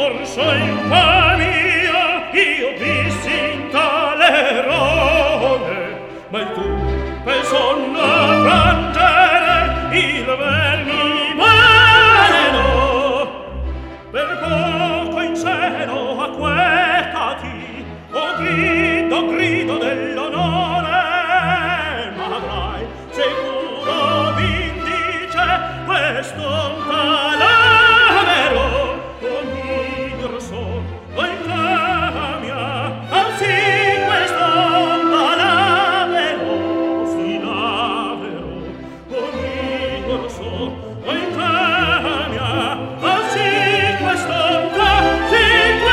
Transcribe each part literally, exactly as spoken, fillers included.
rimorso infamia, io vissi in tale errore, ma il tu per sonno frangere il vermi veleno, per poco in seno acquetati, o grido, grido dell'onore, ma avrai sicuro vindice questo talavero, ogni son, o infamia, anzi questo talavero, si lavero, ogni son, o infamia, anzi questo talavero,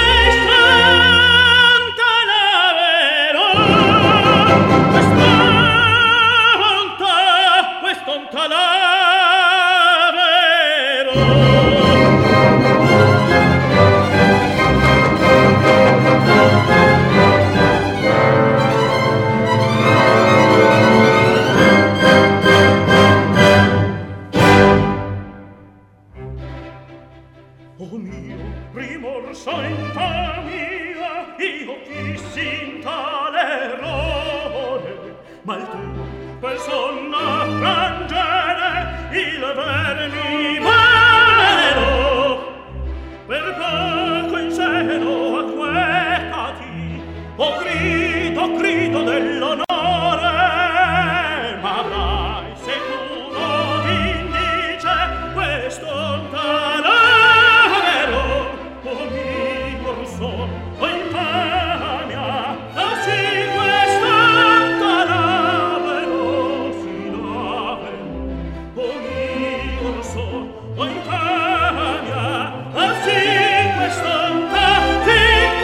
oh mio rimorso infamia, io fissi in tale errore, ma il tu per sonno frangere il vermi veleno, per poco in seno acquetati, o grido, grido dell'onore, ma avrai sicuro vindice questo talavero, o mio son, o infamia, anzi questo talavero, si lavero, o mio son, o infamia, anzi questo talavero,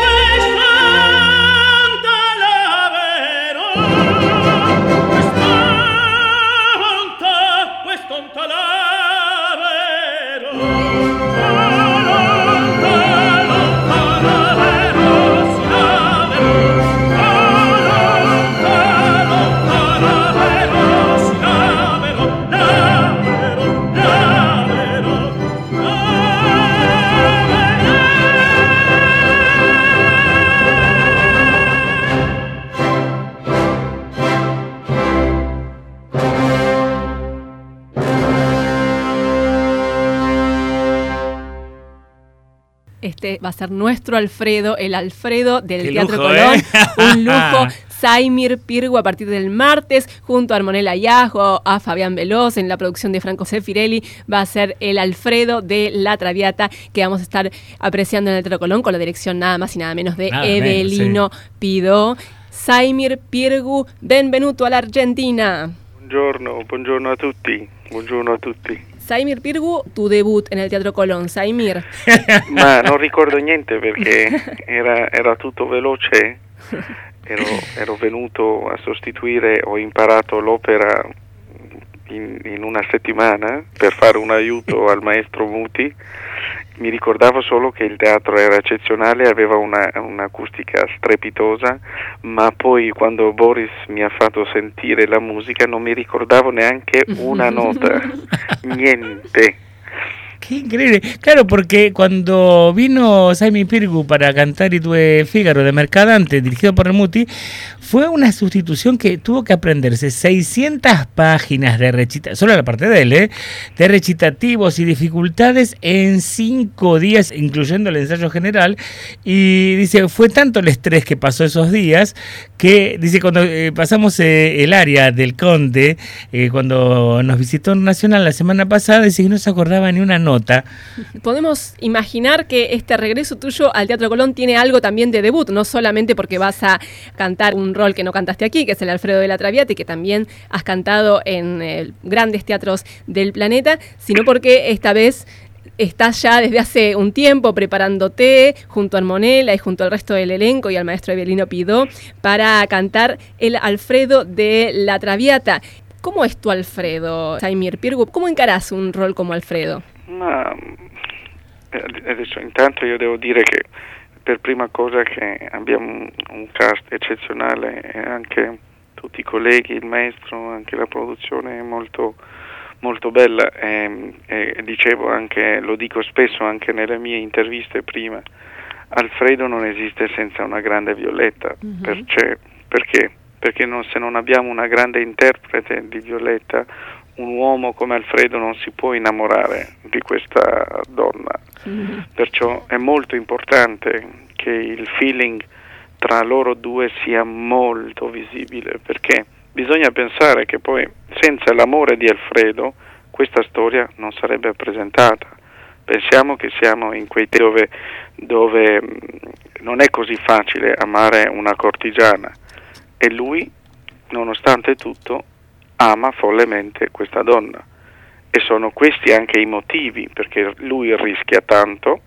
Este va a ser nuestro Alfredo, el Alfredo del Qué Teatro lujo, Colón. ¿eh? Un lujo. Saimir Pirgu a partir del martes, junto a Armonella Iago, a Fabián Veloz, en la producción de Franco Sefirelli, va a ser el Alfredo de La Traviata, que vamos a estar apreciando en el Teatro Colón, con la dirección nada más y nada menos de Nada Evelino menos, sí. Pidó. Saimir Pirgu, benvenuto all'Argentina. Buongiorno, buongiorno a tutti, buongiorno a tutti. Saimir Pirgu, tu debut en el Teatro Colón. Saimir. Ma non ricordo niente perché era, era tutto veloce, ero, ero venuto a sostituire, ho imparato l'opera in, in una settimana per fare un aiuto al maestro Muti. Mi ricordavo solo che il teatro era eccezionale, aveva una, un'acustica strepitosa, ma poi quando Boris mi ha fatto sentire la musica non mi ricordavo neanche una nota, niente. Qué increíble. Claro, porque cuando vino Saimir Pirgu para cantar I Due Figaro de Mercadante, dirigido por Remuti, fue una sustitución que tuvo que aprenderse seiscientas páginas de recita, solo la parte de él, ¿eh? de recitativos y dificultades en cinco días, incluyendo el ensayo general. Y dice, fue tanto el estrés que pasó esos días que, dice, cuando eh, pasamos eh, el área del Conde, eh, cuando nos visitó en Nacional la semana pasada, dice que no se acordaba ni una nota. Podemos imaginar que este regreso tuyo al Teatro Colón tiene algo también de debut, no solamente porque vas a cantar un rol que no cantaste aquí, que es el Alfredo de La Traviata, y que también has cantado en eh, grandes teatros del planeta, sino porque esta vez estás ya desde hace un tiempo preparándote junto a Armonella y junto al resto del elenco y al maestro Evelino Pidó para cantar el Alfredo de La Traviata. ¿Cómo es tu Alfredo, Saimir Pirgu? ¿Cómo encarás un rol como Alfredo? Ma adesso intanto io devo dire che per prima cosa che abbiamo un cast eccezionale e anche tutti i colleghi, il maestro, anche la produzione è molto molto bella, e, e dicevo anche, lo dico spesso anche nelle mie interviste prima, Alfredo non esiste senza una grande Violetta, mm-hmm. perché, perché? Perché non, se non abbiamo una grande interprete di Violetta, un uomo come Alfredo non si può innamorare di questa donna, mm-hmm. perciò è molto importante che il feeling tra loro due sia molto visibile, perché bisogna pensare che poi senza l'amore di Alfredo questa storia non sarebbe presentata. Pensiamo che siamo in quei tempi dove, dove non è così facile amare una cortigiana, e lui, nonostante tutto, ama follemente questa donna, e sono questi anche i motivi perché lui rischia tanto,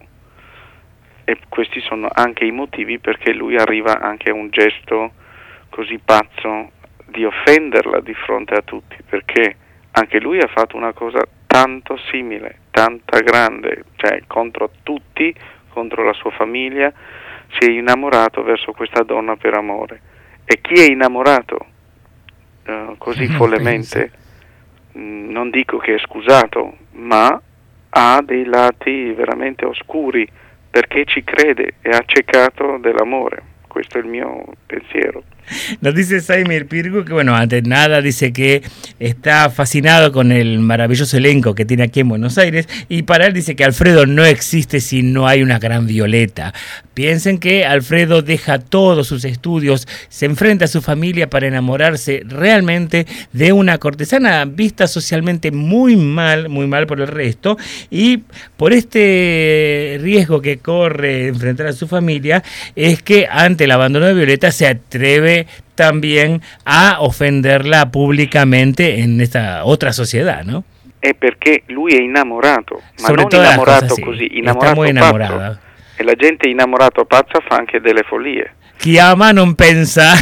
e questi sono anche i motivi perché lui arriva anche a un gesto così pazzo di offenderla di fronte a tutti, perché anche lui ha fatto una cosa tanto simile, tanta grande, cioè contro tutti, contro la sua famiglia, si è innamorato verso questa donna per amore. E chi è innamorato uh, così non follemente, mh, non dico che è scusato, ma ha dei lati veramente oscuri, perché ci crede, è accecato dell'amore. Questo è il mio pensiero. Nos dice Saimir Pirgu que, bueno, antes nada dice que está fascinado con el maravilloso elenco que tiene aquí en Buenos Aires, y para él dice que Alfredo no existe si no hay una gran Violeta. Piensen que Alfredo deja todos sus estudios, se enfrenta a su familia para enamorarse realmente de una cortesana vista socialmente muy mal, muy mal por el resto, y por este riesgo que corre enfrentar a su familia es que ante el abandono de Violeta se atreve también a ofenderla públicamente en esta otra sociedad, ¿no? È perché lui è innamorato, ma Sobre non innamorato cosas, così, sì. innamorato muy pazzo. enamorada. E la gente innamorato pazza fa anche delle follie. Chi ama non pensa.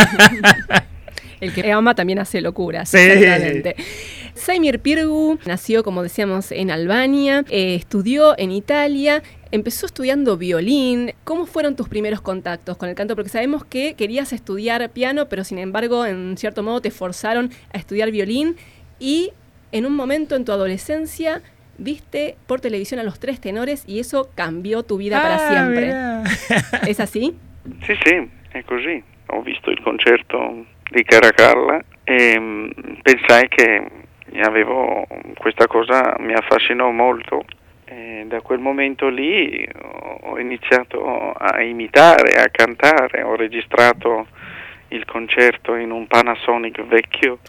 El que ama también hace locuras. Sí. Exactamente. Saimir Pirgu nació, como decíamos, en Albania, eh, estudió en Italia, empezó estudiando violín. ¿Cómo fueron tus primeros contactos con el canto? Porque sabemos que querías estudiar piano, pero sin embargo, en cierto modo, te forzaron a estudiar violín, y en un momento en tu adolescencia viste por televisión a Los Tres Tenores y eso cambiò tu vida ah, para siempre. Mira. ¿Es así? Sì, sì, è così. Ho visto il concerto di Caracalla e mh, pensai che avevo questa cosa, mi affascinò molto, e da quel momento lì ho iniziato a imitare, a cantare, ho registrato il concerto in un Panasonic vecchio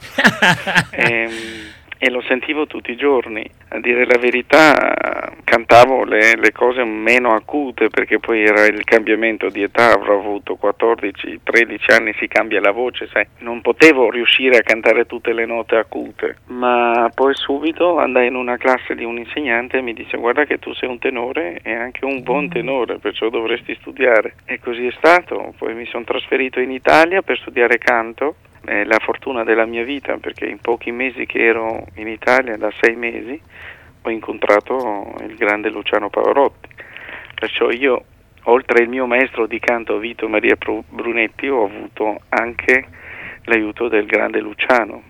e, e lo sentivo tutti i giorni. A dire la verità, cantavo le, le cose meno acute, perché poi era il cambiamento di età, avrò avuto quattordici tredici anni, si cambia la voce, sai, non potevo riuscire a cantare tutte le note acute, ma poi subito andai in una classe di un insegnante e mi disse: guarda che tu sei un tenore e anche un buon tenore, perciò dovresti studiare. E così è stato. Poi mi sono trasferito in Italia per studiare canto. È la fortuna della mia vita, perché in pochi mesi che ero in Italia, da sei mesi, ho incontrato il grande Luciano Pavarotti. Perciò io, oltre il mio maestro di canto Vito Maria Brunetti, ho avuto anche l'aiuto del grande Luciano.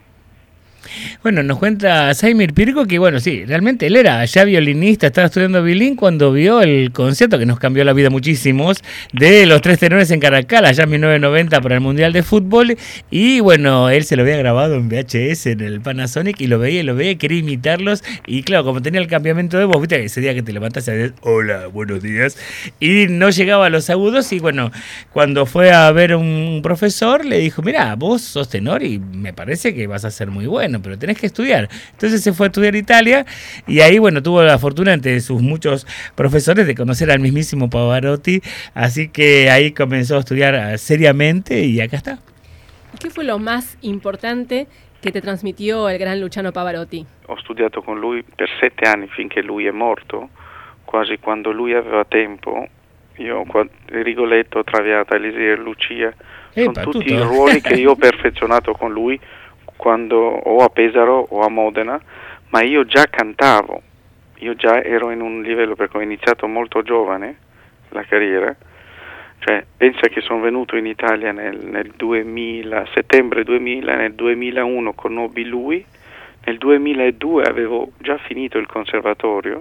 Bueno, nos cuenta Saimir Pirgu que, bueno, sí, realmente él era ya violinista, estaba estudiando violín cuando vio el concierto que nos cambió la vida muchísimos de Los Tres Tenores en Caracal, allá en mil novecientos noventa para el Mundial de Fútbol, y bueno, él se lo había grabado en V H S en el Panasonic y lo veía y lo veía y quería imitarlos, y claro, como tenía el cambiamiento de voz, viste, ese día que te levantas y dices, hola, buenos días, y no llegaba a los agudos, y bueno, cuando fue a ver un profesor le dijo, mira, vos sos tenor y me parece que vas a ser muy bueno, pero tenés que estudiar. Entonces se fue a estudiar Italia y ahí, bueno, tuvo la fortuna entre sus muchos profesores de conocer al mismísimo Pavarotti, así que ahí comenzó a estudiar seriamente y acá está. ¿Qué fue lo más importante che ti trasmitió il gran Luciano Pavarotti? Ho studiato con lui per sette anni finché lui è morto, quasi quando lui aveva tempo. Io, Rigoletto, Traviata, Elisir, Lucia, sono Epa, tutti tutto. i ruoli che io ho perfezionato con lui quando o a Pesaro o a Modena, ma io già cantavo, io già ero in un livello, perché ho iniziato molto giovane la carriera, cioè pensa che sono venuto in Italia nel, nel duemila, settembre duemila, nel duemilauno conobbi lui, nel duemiladue avevo già finito il conservatorio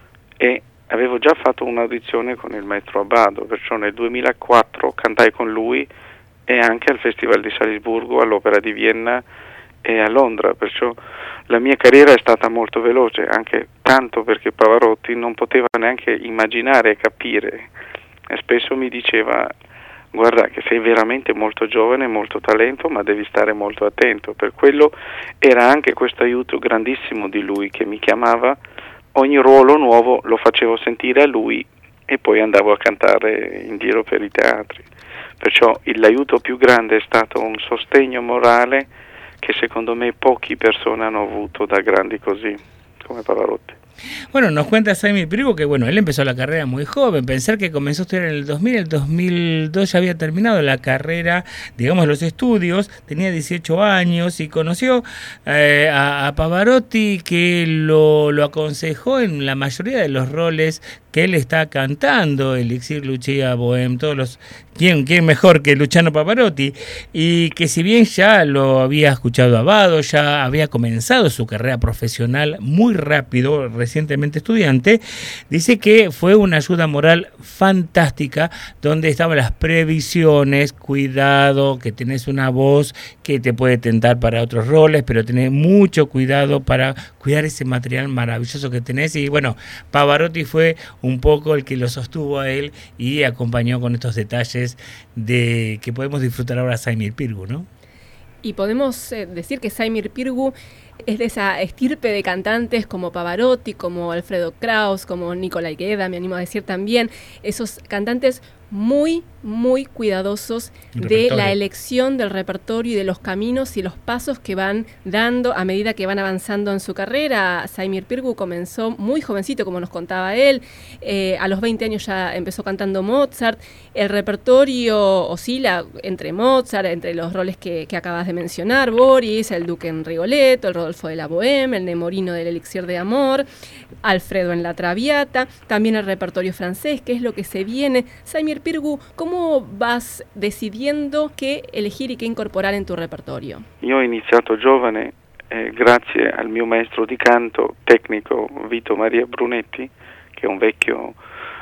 e avevo già fatto un'audizione con il maestro Abbado, perciò nel duemilaquattro cantai con lui e anche al Festival di Salisburgo, all'Opera di Vienna e a Londra, perciò la mia carriera è stata molto veloce, anche tanto perché Pavarotti non poteva neanche immaginare e capire, e spesso mi diceva: guarda che sei veramente molto giovane, molto talento, ma devi stare molto attento. Per quello era anche questo aiuto grandissimo di lui, che mi chiamava, ogni ruolo nuovo lo facevo sentire a lui e poi andavo a cantare in giro per i teatri. Perciò l'aiuto più grande è stato un sostegno morale che secondo me pochi persone hanno avuto da grandi così come Pavarotti. Bueno, nos cuenta Saimir Pírgu que bueno, él empezó la carrera muy joven, pensar que comenzó a estudiar en el dos mil, el dos mil dos ya había terminado la carrera, digamos los estudios, tenía dieciocho años y conoció eh, a, a Pavarotti, que lo, lo aconsejó en la mayoría de los roles que él está cantando, Elixir, Lucia, Bohème, todos los... ¿Quién, quién mejor que Luciano Pavarotti? Y que si bien ya lo había escuchado a Abbado, ya había comenzado su carrera profesional muy rápido, recientemente estudiante, dice que fue una ayuda moral fantástica, donde estaban las previsiones, cuidado, que tenés una voz que te puede tentar para otros roles, pero tenés mucho cuidado para cuidar ese material maravilloso que tenés. Y bueno, Pavarotti fue un poco el que lo sostuvo a él y acompañó con estos detalles de que podemos disfrutar ahora Saimir Pírgu, ¿no? Y podemos eh, decir que Saimir Pírgu es de esa estirpe de cantantes como Pavarotti, como Alfredo Kraus, como Nicolai Gedda, me animo a decir también, esos cantantes muy, muy cuidadosos de la elección del repertorio y de los caminos y los pasos que van dando a medida que van avanzando en su carrera. Saimir Pírgu comenzó muy jovencito, como nos contaba él, eh, a los veinte años ya empezó cantando Mozart. El repertorio oscila entre Mozart, entre los roles que, que acabas de mencionar, Boris, el Duque en Rigoletto, el Rodolfo de la Bohème, el Nemorino del Elixir de Amor, Alfredo en La Traviata, también el repertorio francés, que es lo que se viene. Saimir Pírgu, ¿cómo vas decidiendo qué elegir y qué incorporar en tu repertorio? Io ho iniziato giovane eh, grazie al mio maestro di canto tecnico Vito Maria Brunetti, che è un vecchio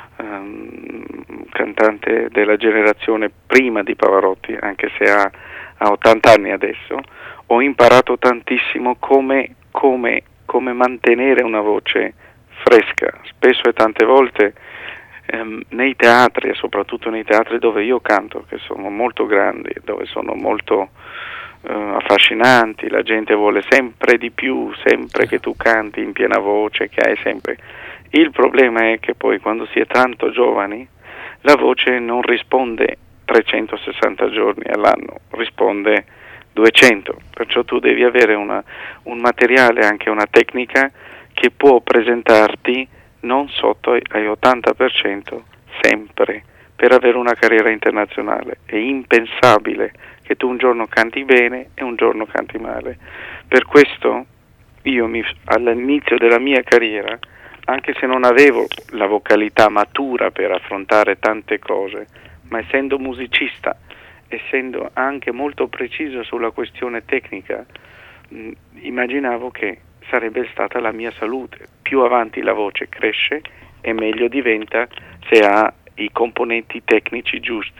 um, cantante della generazione prima di Pavarotti, anche se ha, ha ottanta anni adesso. Ho imparato tantissimo come, come, come mantenere una voce fresca. Spesso e tante volte ehm, nei teatri, e soprattutto nei teatri dove io canto, che sono molto grandi, dove sono molto eh, affascinanti, la gente vuole sempre di più, sempre che tu canti in piena voce, che hai sempre... Il problema è che poi quando si è tanto giovani la voce non risponde trecentosessanta giorni all'anno, risponde duecento, perciò tu devi avere una, un materiale, anche una tecnica che può presentarti non sotto ai ottanta per cento sempre, per avere una carriera internazionale. È impensabile che tu un giorno canti bene e un giorno canti male. Per questo io mi, all'inizio della mia carriera, anche se non avevo la vocalità matura per affrontare tante cose, ma essendo musicista, essendo anche molto preciso sulla questione tecnica, mh, immaginavo che sarebbe stata la mia salute. Più avanti la voce cresce e meglio diventa se ha i componenti tecnici giusti.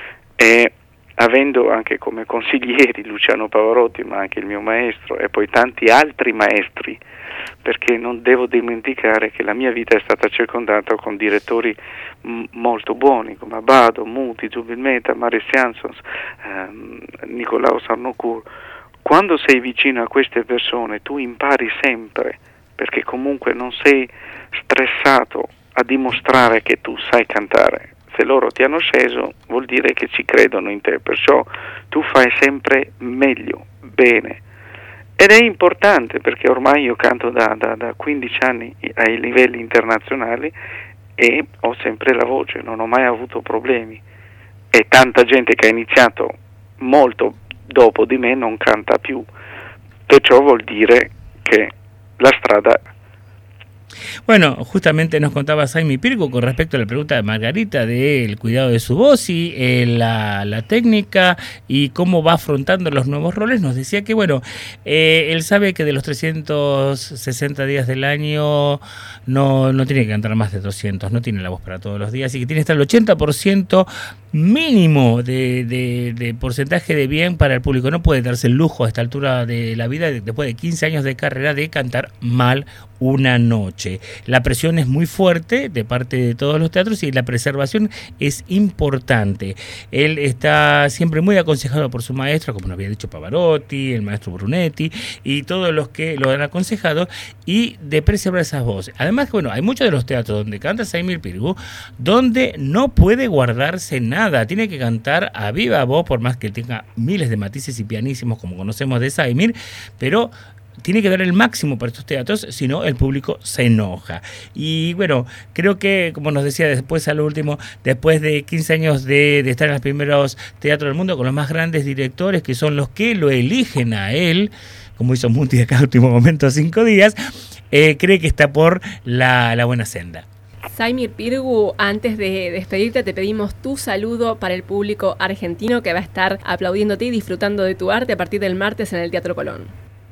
E avendo anche come consiglieri Luciano Pavarotti, ma anche il mio maestro e poi tanti altri maestri, perché non devo dimenticare che la mia vita è stata circondata con direttori m- molto buoni come Abbado, Muti, Zubin Mehta, Maris Janssons, ehm, Nicolaus Harnoncourt. Quando sei vicino a queste persone tu impari sempre, perché comunque non sei stressato a dimostrare che tu sai cantare. Se loro ti hanno sceso vuol dire che ci credono in te, perciò tu fai sempre meglio, bene. Ed è importante perché ormai io canto da, da, da quindici anni ai livelli internazionali e ho sempre la voce, non ho mai avuto problemi. E tanta gente che ha iniziato molto dopo di me non canta più, perciò vuol dire che la strada Bueno, justamente nos contaba Saimi Pirgu con respecto a la pregunta de Margarita del cuidado de su voz y eh, la, la técnica y cómo va afrontando los nuevos roles. Nos decía que, bueno, eh, él sabe que de los trescientos sesenta días del año no, no tiene que cantar más de doscientos, no tiene la voz para todos los días y que tiene que estar el ochenta por ciento mínimo de, de, de porcentaje de bien para el público. No puede darse el lujo a esta altura de la vida, después de quince años de carrera, de cantar mal una noche. La presión es muy fuerte de parte de todos los teatros y la preservación es importante. Él está siempre muy aconsejado por su maestro, como nos había dicho Pavarotti, el maestro Brunetti y todos los que lo han aconsejado, y de preservar esas voces. Además, bueno, hay muchos de los teatros donde canta Saimi Pirgu donde no puede guardarse nada, tiene que cantar a viva voz, por más que tenga miles de matices y pianísimos como conocemos de Saimi, pero tiene que dar el máximo para estos teatros, si no el público se enoja. Y bueno, creo que, como nos decía después, a lo último, después de quince años de, de estar en los primeros teatros del mundo con los más grandes directores, que son los que lo eligen a él, como hizo Muti acá último momento, cinco días, eh, cree que está por la, la buena senda. Saimi Pirgu, antes de despedirte, te pedimos tu saludo para el público argentino que va a estar aplaudiéndote y disfrutando de tu arte a partir del martes en el Teatro Colón.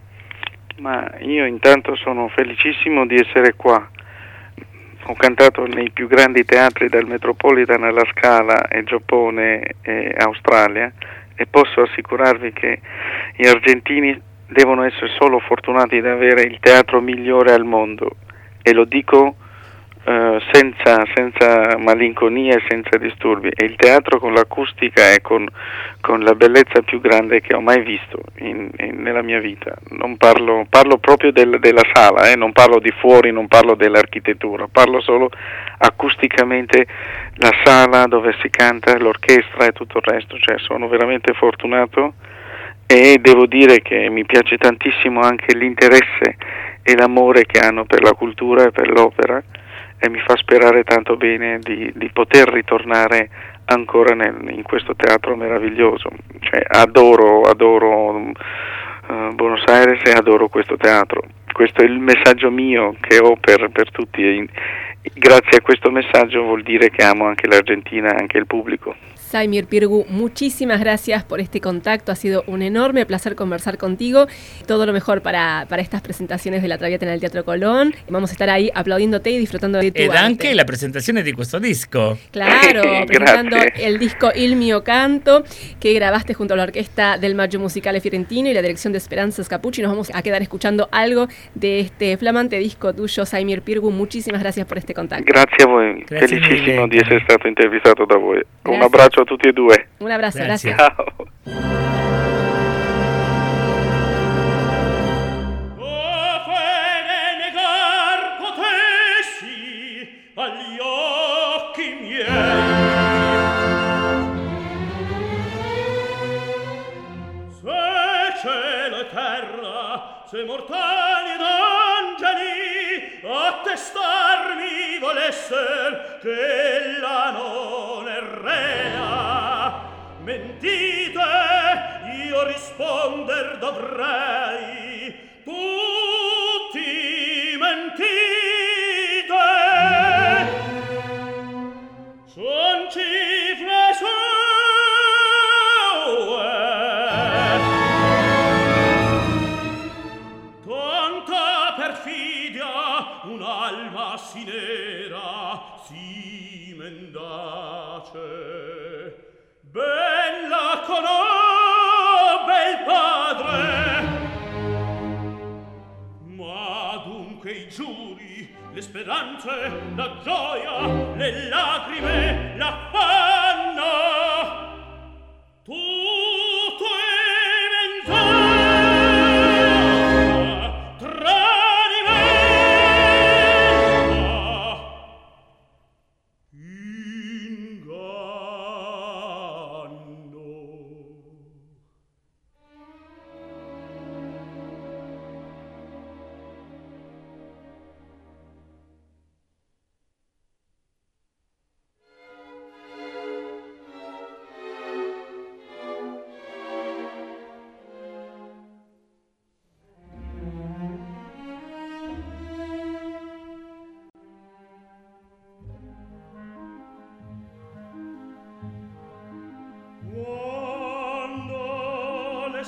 Ma io intanto sono felicissimo di essere qua. Ho cantato nei più grandi teatri del Metropolitan, alla Scala, e Giappone e Australia, e posso assicurarvi che gli argentini devono essere solo fortunati di avere il teatro migliore al mondo, e lo dico Uh, senza, senza malinconia e senza disturbi. È il teatro con l'acustica e con, con la bellezza più grande che ho mai visto in, in, nella mia vita. Non parlo, parlo proprio del, della sala, eh? Non parlo di fuori, non parlo dell'architettura, parlo solo acusticamente la sala dove si canta, l'orchestra e tutto il resto. Cioè, sono veramente fortunato e devo dire che mi piace tantissimo anche l'interesse e l'amore che hanno per la cultura e per l'opera, e mi fa sperare tanto bene di, di poter ritornare ancora nel, in questo teatro meraviglioso. Cioè, adoro, adoro uh, Buenos Aires e adoro questo teatro. Questo è il messaggio mio che ho per, per tutti, e in, grazie a questo messaggio vuol dire che amo anche l'Argentina e anche il pubblico. Saimi Pirgu, muchísimas gracias por este contacto, ha sido un enorme placer conversar contigo. Todo lo mejor para, para estas presentaciones de La Traviata en el Teatro Colón. Vamos a estar ahí aplaudiéndote y disfrutando de tu Ed arte. anche la presentazione di questo disco. Claro, presentando Grazie. el disco Il mio canto, que grabaste junto a la orquesta del Maggio Musicale Fiorentino y la dirección de Esperanza Scapucci. Nos vamos a quedar escuchando algo de este flamante disco tuyo, Saimi Pirgu. Muchísimas gracias por este contacto. Grazie a voi, Grazie felicissimo mille. di essere stato intervistato da voi. Un Grazie. abbraccio a tutti e due. Un abrazo, Gracias. gracias. Ciao. O fede negar potessi agli occhi miei, se cielo e terra, se mortali ed angeli attestarmi volesser che la non è rea, mentite, io risponder dovrei, tutti mentite. Son cifre sue, tanta perfidia, un'alma si nera, si mendace. Bella conobbe il padre, ma dunque i giuri, le speranze, la gioia, le lacrime, l'affanno, tutto è menzogna, tradimento, inganno.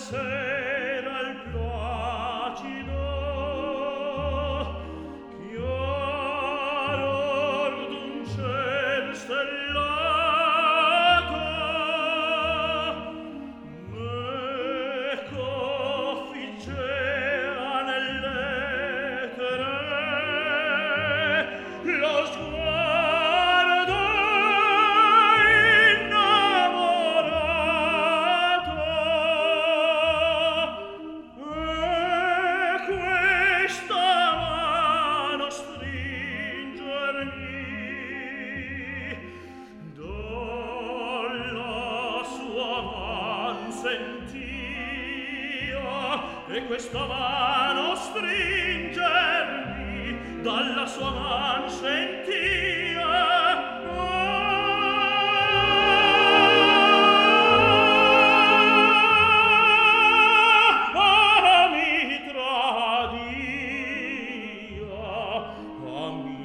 sera il placido chiaror d'un ciel stellato meco figgea nell'etere lo sguardo innamorato e questa mano stringermi dalla sua man sentia e questa mano stringermi dalla sua man sentia ah, mi tradia, ah, mi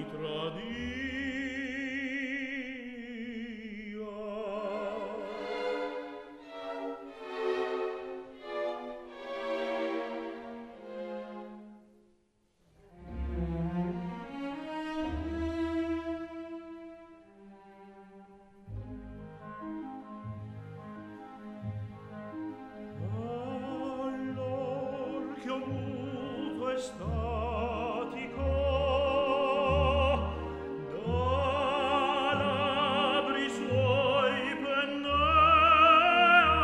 tradia. Allor che ho muto estatico da labbri suoi pendea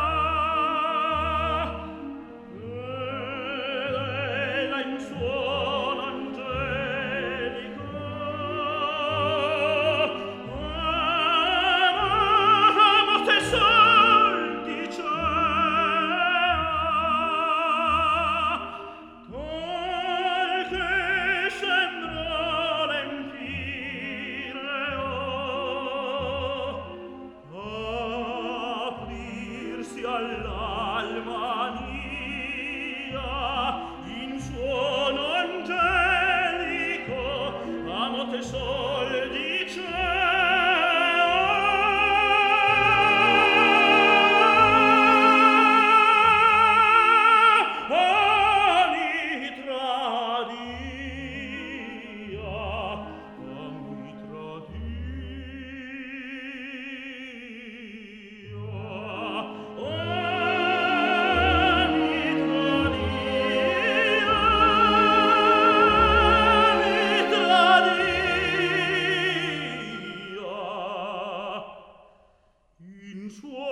ed ella in suono angelico amate sol dicea tal che sembra l'empire aprirsi all'alma mia in suono angelico amote sol dicea ah, mi tradia, ah, mi tradia, ah, mi tradia, mi tradia. In suo